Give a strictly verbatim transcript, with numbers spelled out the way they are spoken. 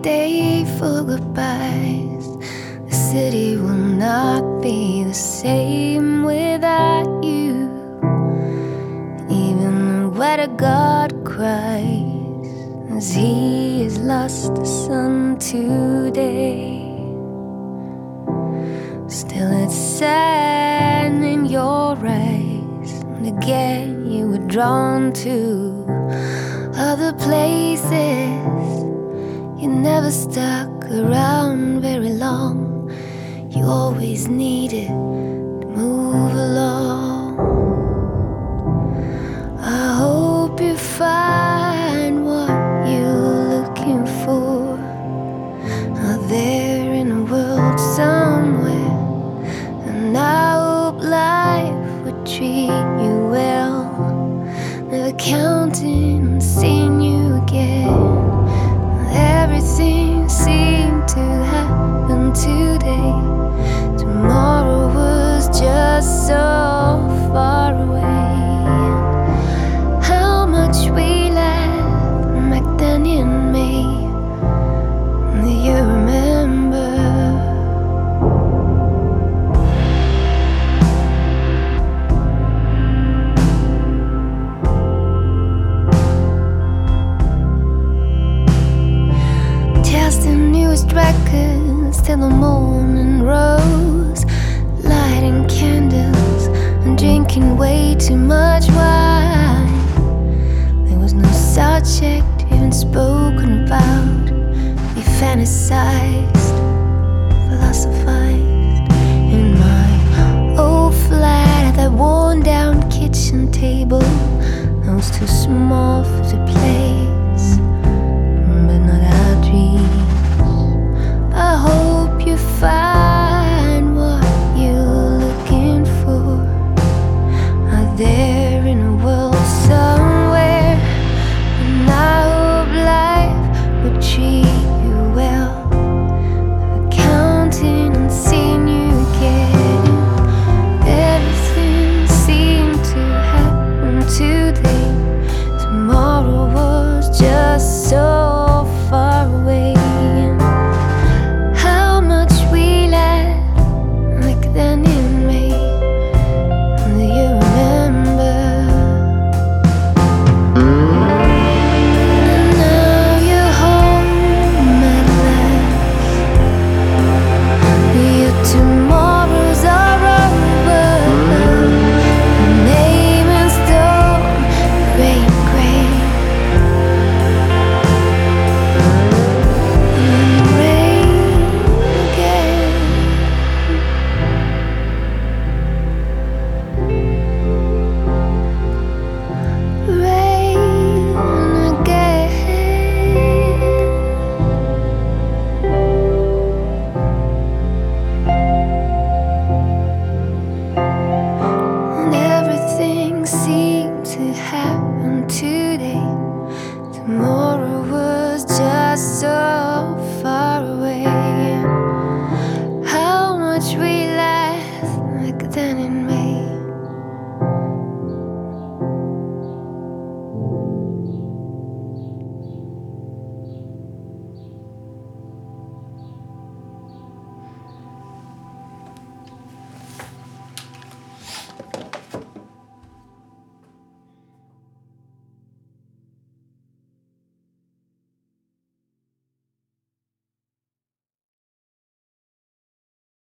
day for goodbyes. The city will not be the same without you. Even the weather god cries as he has lost the sun today. Still it's sad in your eyes, and again you were drawn to other places. You never stuck around very long. You always needed to move along. I hope you find what you're looking for out there in the world somewhere. And I hope life would treat you well, never counting on seeing you again. Everything seemed to happen today. Tomorrow was just so far away. How much we laughed back then in May. Do you remember? The newest records till the morning rose, lighting candles and drinking way too much wine. There was no subject even spoken about. We fantasized, philosophized in my old flat at that worn down kitchen table. I was too small for the play.